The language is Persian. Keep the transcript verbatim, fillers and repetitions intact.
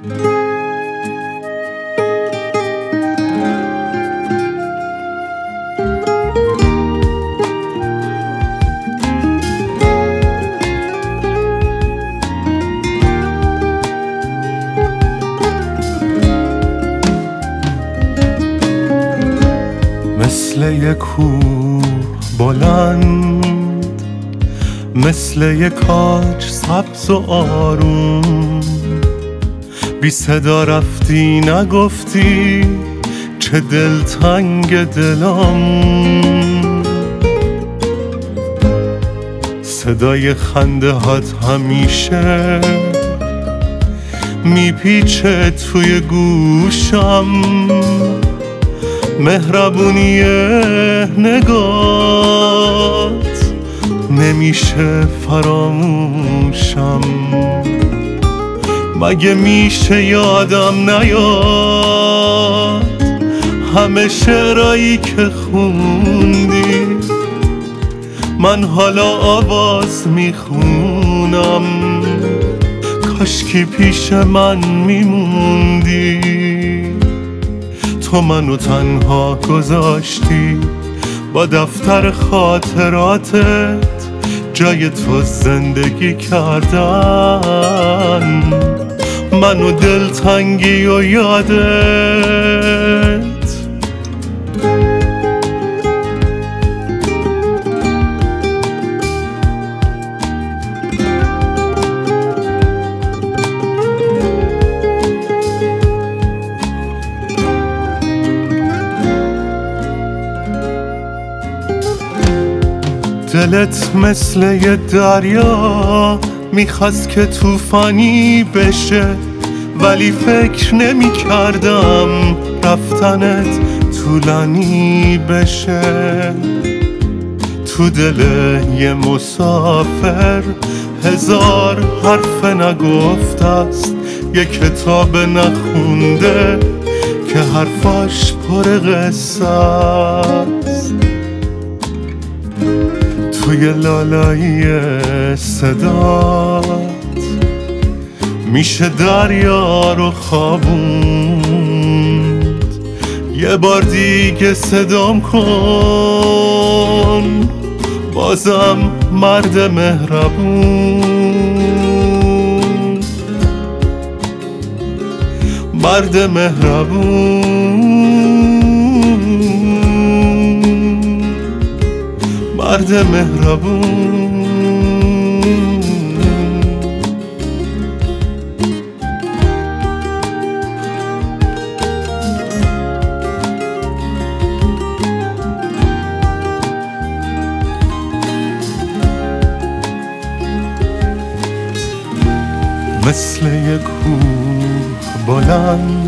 مثل یک کوه بلند، مثل یک کاج سبز و آروم، بی صدا رفتی نگفتی چه دلتنگ دلم. صدای خنده هات همیشه میپیچه توی گوشم، مهربونی نگات نمیشه فراموشم. مگه میشه یادم نیاد همه شعرایی که خوندی؟ من حالا آواز میخونم، کاشکی پیش من میموندی. تو منو تنها گذاشتی با دفتر خاطراتت، جای تو زندگی کردن منو دلتنگی و یادت. دلت مثل یه دریا میخواست که طوفانی بشه، ولی فکر نمی کردم رفتنت طولانی بشه. تو دل یه مسافر هزار حرف نگفته است، یه کتاب نخونده که حرفاش پر قصه است. توی لالایی صدات میشه دریا رو خوابوند. یه بار دیگه صدام کن، بازم مرد مهربون، مرد مهربون، مرد مهربون. مثل یک کوه بلند،